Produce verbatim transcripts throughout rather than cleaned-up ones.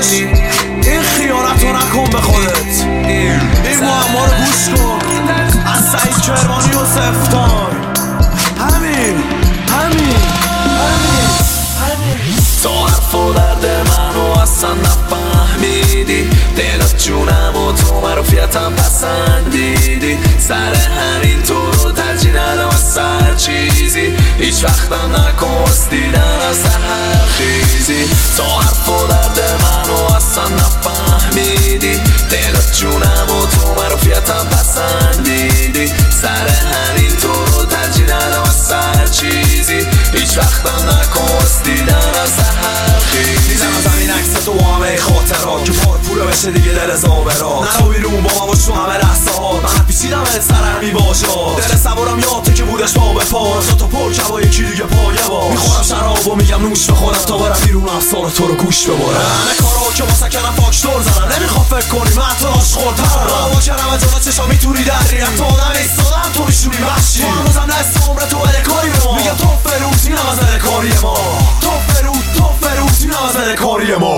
داداش این خیانت رو نکن به خودت، این معما رو گوش کن از سعید کرمانی و سفتار. همین همین همین همین تو حرف و درد منو اصلا نفهمیدی، دلت جونم و تو معروفیتم پسندیدی، سر همین تو رو ترجیح ندم از سر چیزی، هیچ وقتم نکن دیدن از سحر خیزی. تو حرف و درد منو اصلا نفهمیدی، دلت جونم و تو معروفیتم پسندیدی، سر همین تو رو ترجیح ندم از سر چیزی، هیچ وقتم نکن دیدن از سحر خیزی. دیدم از همین عکس تو با همه خاطرات که پار پوره بشه دیگه دل زاورات، نرو بیرون با من باش تو همه لحظه هات، من پیچیدم ات سرم میباشاد، دل صبورم یاده که بودش پا به پا، تا پر کبا یکی دیگه پایه باش، میخورم شراب و میگم نوش بخورم تا برم بیرون افسار تو رو گوش ببارم، همه کارا که واسه کردم فاکتور زدم، نمیخوام فکر کنی من تو عاشق‌ترم، راوا کردم از جلوت چشام میتونی دریم، تو آدم ایستادم تو میشونی وحشی، تو هنوزم نصف عمرت تو بده کاری به ما، میگم تو فروت اینم از بده کاری ما، تو فروت تو فروت اینم از بده کاری ما.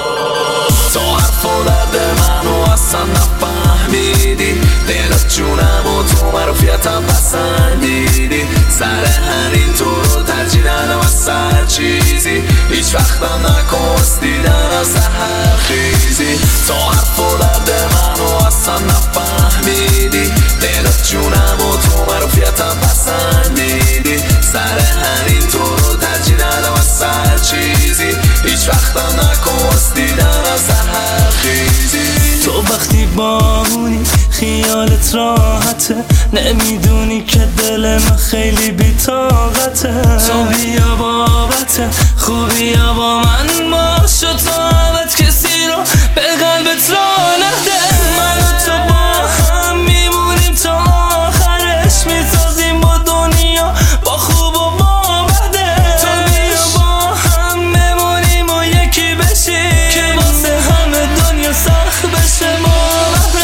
تو حرف و درد منو اصلا نفهمیدی، دلت جونم و تو معروفیتم پسندیدی، سر همین تو رو ترجیح ندم از سر چیزی، هیچ وقتم نکن دیدن از سحر خیزی. تو حرف و درد منو اصلا نفهمیدی، دلت جونم و تو معروفیتم پسندیدی، سر همین تو رو ترجیح ندم از سر چیزی، هیچ وقتم نکن دیدن از سحر خیزی. تو وقتی بامونی خیالت راحته، نمیدونی که دل من خیلی بی‌طاقته، تو بیا بابت خوبی با من باش و تا ابد کسی رو به قلبت را نده، من و تو با هم میمونیم تا آخرش، میسازیم با دنیا با خوب و با بده، تو بیا با هم بمونیم و یکی بشیم که واسه همه دنیا سخت بشه باورش.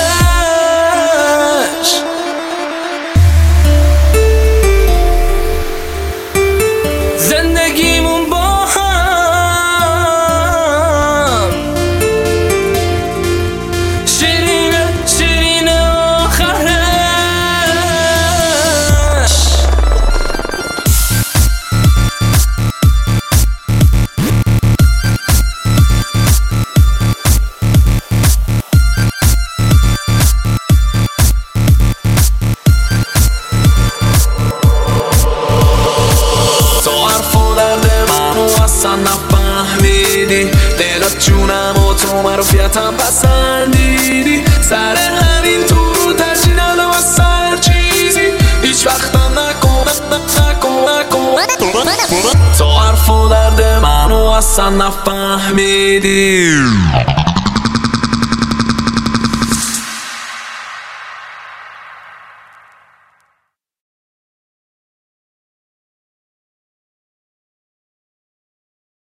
زندگیمون با هم شیرینه شیرینه آخرش. نفهمیدی، دلت جونم و تو معروفیتم پسندیدی، سر همین تو رو ترجیح ندم از سر چیزی، هیچ وقتم نکن نکن نکن. تو حرف و درد منو اصلا نفهمیدی.